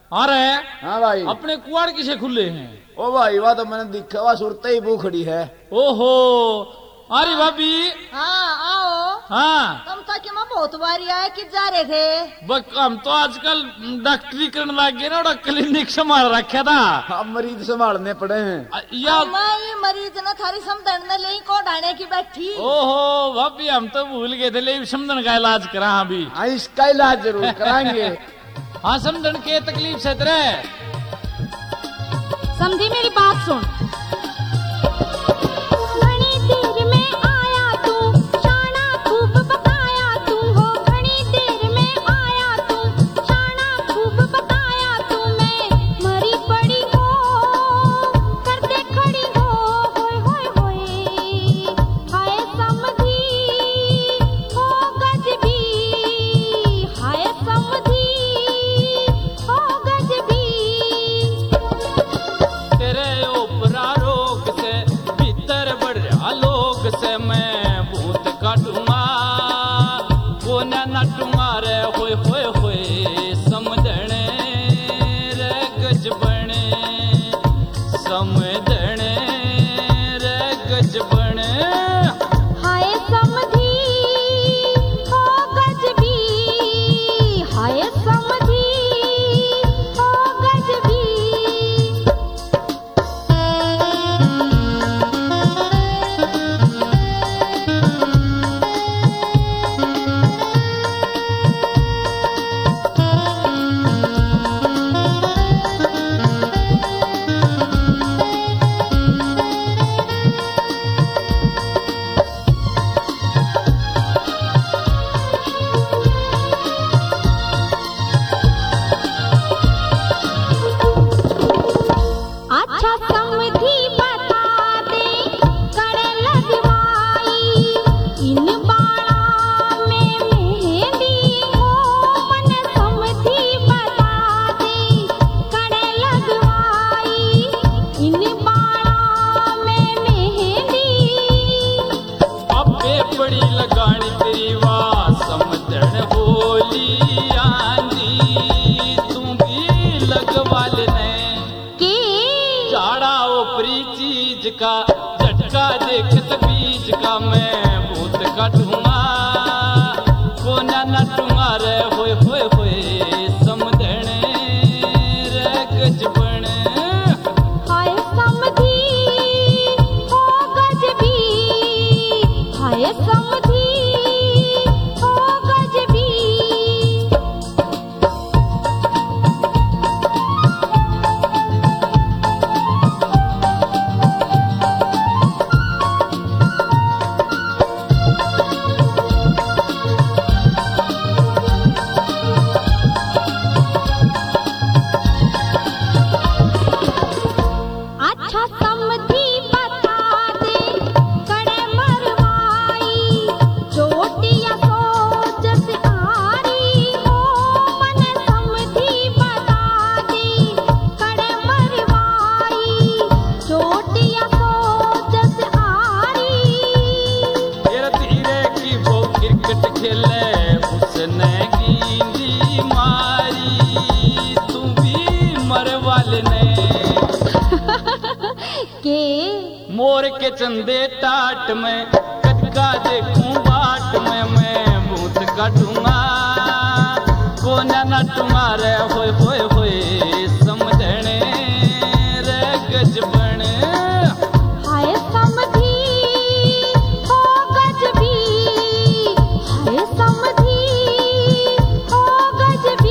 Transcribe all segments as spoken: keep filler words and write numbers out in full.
अरे हाँ भाई, अपने कुआड़ किसे खुले हैं? ओ भाई वाह तो मैंने दिखा हुआ सुरते ही बू खड़ी है। ओहो, अरे भाभी। हाँ आओ। हाँ तुम तो कि मैं बहुत बारी आए कि जा रहे थे। बक हम तो आजकल डॉक्टरी करने लग गए ना, और क्लिनिक संभाल रखा था। हम मरीज संभालने पड़े हैं। या मैं ये मरीज न थारी समझन ले को डाने की बैठी। ओहो भाभी, हम तो भूल गए थे, ले समझन का इलाज करा अभी। हाँ इसका इलाज जरूर कराएंगे। हाँ समझन के तकलीफ से तेरे समझी मेरी बात सुन। का झटका देखत बीज का मैं भूत काटूंगा, कोना न तुम्हारे होए होए होए समझने रे गजबन। हाय समझी हो गजबी, हाय समझी हो गजबी। मोर के चंदे टाट में कटका देखूं बाट में मैं भूत काटूंगा, कोना न तुम्हारे होए होए होए समझने रे गजबन। हाय समझी हो गजबी, हाय समझी हो गजबी।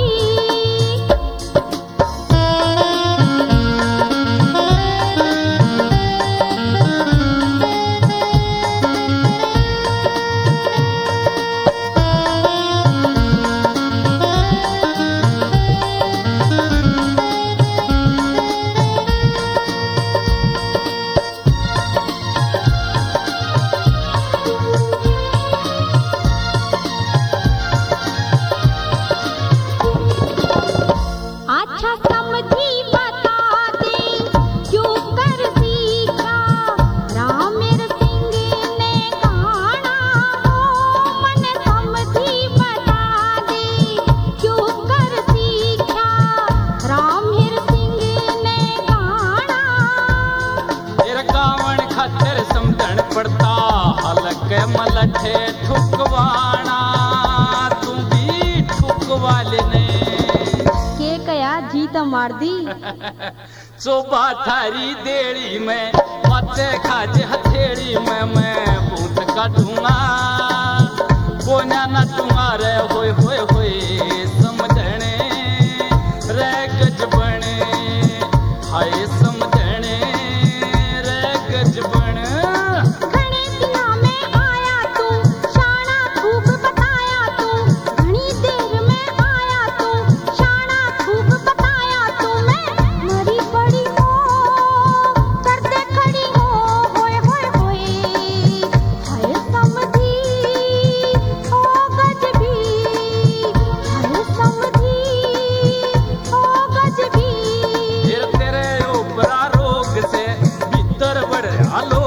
राम कया जीत मार दी। चोबा थारी देड़ी में मचे खाजे हथेड़ी में मैं बूट काटूंगा कोना ना तुम्हारे होए होए होए समझने रे गजबने हाय समझने रे गजबन। घणे दिना में आया तू शाना खूब बताया तू घणी देर में आया तू शाना खूब बताया तू मैं मरी पड़ी हो करते खड़ी हो होए होए होए हाय समझी ओ गजबी हाय समझी ओ गजबी। फिर तेरे ऊपरा रोग से भीतर बढ़ आलो